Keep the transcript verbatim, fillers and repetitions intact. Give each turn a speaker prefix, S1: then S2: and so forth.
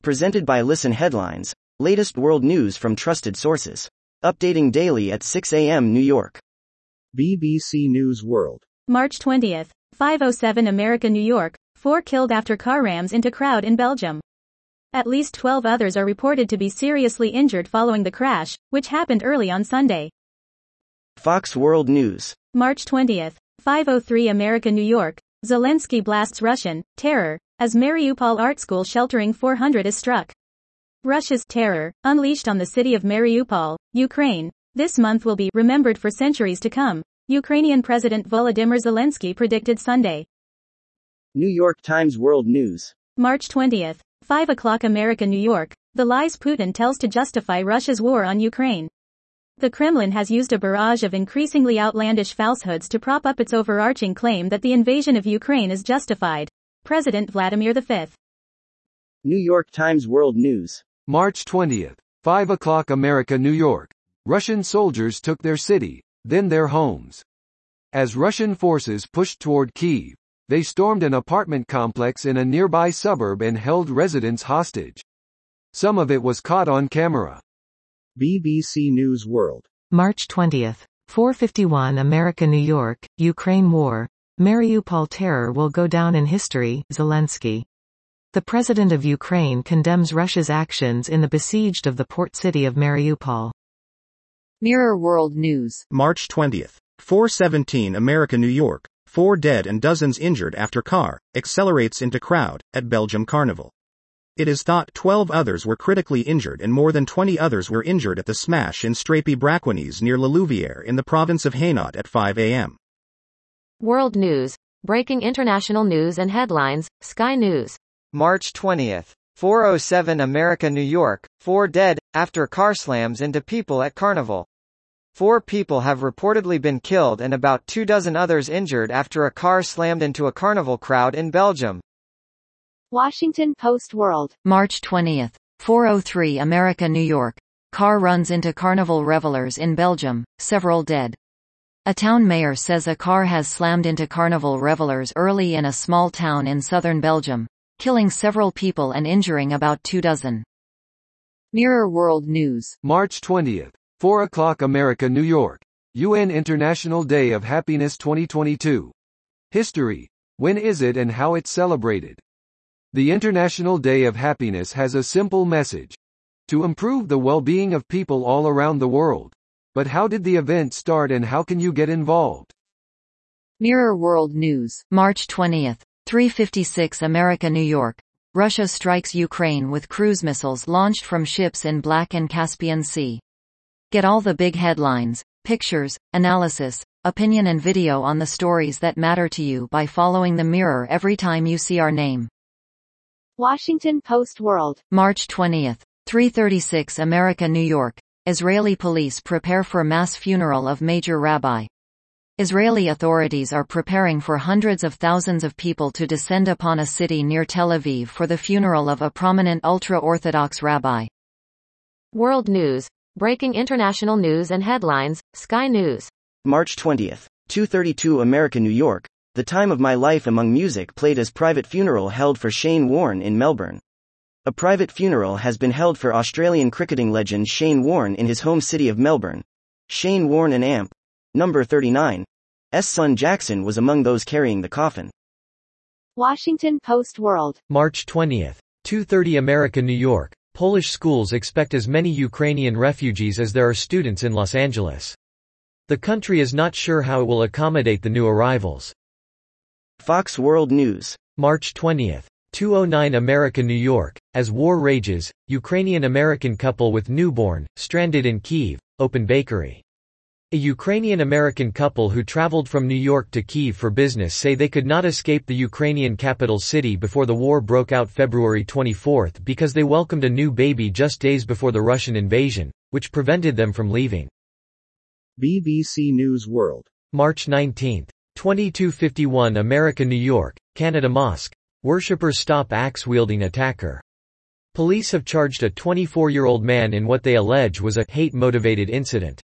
S1: Presented by Listen Headlines, latest world news from trusted sources. Updating daily at six a m New York.
S2: B B C News World.
S3: March twentieth, five oh seven America, New York, four killed after car rams into crowd in Belgium. At least twelve others are reported to be seriously injured following the crash, which happened early on Sunday.
S1: Fox World News.
S3: March twentieth, five oh three America, New York, Zelensky blasts Russian terror as Mariupol art school sheltering four hundred is struck. Russia's terror, unleashed on the city of Mariupol, Ukraine, this month will be remembered for centuries to come, Ukrainian President Volodymyr Zelensky predicted Sunday.
S1: New York Times World News.
S3: March twentieth, five o'clock America, New York, the lies Putin tells to justify Russia's war on Ukraine. The Kremlin has used a barrage of increasingly outlandish falsehoods to prop up its overarching claim that the invasion of Ukraine is justified. President Vladimir the fifth.
S1: New York Times World News.
S4: March twentieth, five o'clock America, New York. Russian soldiers took their city, then their homes. As Russian forces pushed toward Kyiv, they stormed an apartment complex in a nearby suburb and held residents hostage. Some of it was caught on camera.
S2: B B C News World.
S5: March twentieth, four fifty-one America, New York, Ukraine war. Mariupol terror will go down in history, Zelensky. The president of Ukraine condemns Russia's actions in the besieged of the port city of Mariupol.
S6: Mirror World News.
S2: March twentieth, four seventeen America, New York, four dead and dozens injured after car accelerates into crowd at Belgium Carnival. It is thought twelve others were critically injured and more than twenty others were injured at the smash in Strapy-Braquignes near La Louvière in the province of Hainaut at five a m
S6: World News. Breaking international news and headlines, Sky News.
S7: March twentieth, four oh seven America, New York, four dead, after car slams into people at Carnival. Four people have reportedly been killed and about two dozen others injured after a car slammed into a Carnival crowd in Belgium.
S8: Washington Post World.
S6: March twentieth, four oh three America, New York. Car runs into Carnival revelers in Belgium, several dead. A town mayor says a car has slammed into Carnival revelers early in a small town in southern Belgium, killing several people and injuring about two dozen. Mirror World News.
S4: March twentieth, four o'clock America, New York. U N International Day of Happiness twenty twenty-two. History. When is it and how it's celebrated? The International Day of Happiness has a simple message: to improve the well-being of people all around the world. But how did the event start and how can you get involved?
S6: Mirror World News. March twentieth, three fifty-six America, New York. Russia strikes Ukraine with cruise missiles launched from ships in Black and Caspian Sea. Get all the big headlines, pictures, analysis, opinion and video on the stories that matter to you by following the Mirror every time you see our name.
S8: Washington Post World.
S6: March twentieth, three thirty-six America, New York. Israeli police prepare for mass funeral of major rabbi. Israeli authorities are preparing for hundreds of thousands of people to descend upon a city near Tel Aviv for the funeral of a prominent ultra-Orthodox rabbi. World News. Breaking international news and headlines, Sky News.
S1: March twentieth, two thirty-two America, New York. The Time of My Life Among Music played as private funeral held for Shane Warne in Melbourne. A private funeral has been held for Australian cricketing legend Shane Warne in his home city of Melbourne. Shane Warne and A M P. Number thirty-nine. S. son Jackson was among those carrying the coffin.
S8: Washington Post World.
S9: March twentieth, two thirty America, New York. Polish schools expect as many Ukrainian refugees as there are students in Los Angeles. The country is not sure how it will accommodate the new arrivals.
S1: Fox World News.
S9: March twentieth, two oh nine America, New York. As war rages, Ukrainian-American couple with newborn, stranded in Kyiv, open bakery. A Ukrainian-American couple who traveled from New York to Kyiv for business say they could not escape the Ukrainian capital city before the war broke out February twenty-fourth because they welcomed a new baby just days before the Russian invasion, which prevented them from leaving.
S2: B B C News World.
S9: March nineteenth, twenty-two fifty-one America, New York, Canada mosque. Worshippers stop axe-wielding attacker. Police have charged a twenty-four-year-old man in what they allege was a hate-motivated incident.